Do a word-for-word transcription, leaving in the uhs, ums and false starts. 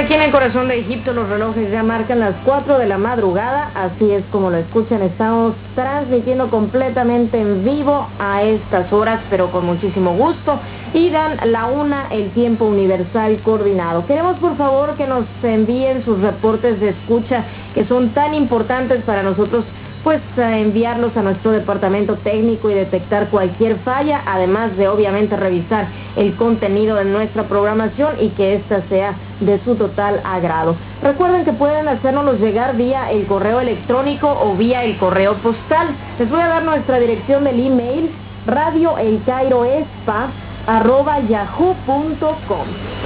aquí en el corazón de Egipto los relojes ya marcan las cuatro de la madrugada, así es como lo escuchan, estamos transmitiendo completamente en vivo a estas horas, pero con muchísimo gusto, y dan la una el tiempo universal coordinado. Queremos por favor que nos envíen sus reportes de escucha, que son tan importantes para nosotros, pues enviarlos a nuestro departamento técnico y detectar cualquier falla, además de obviamente revisar el contenido de nuestra programación y que ésta sea de su total agrado. Recuerden que pueden hacérnoslos llegar vía el correo electrónico o vía el correo postal. Les voy a dar nuestra dirección del email: radio el cairo espa arroba yahoo punto com.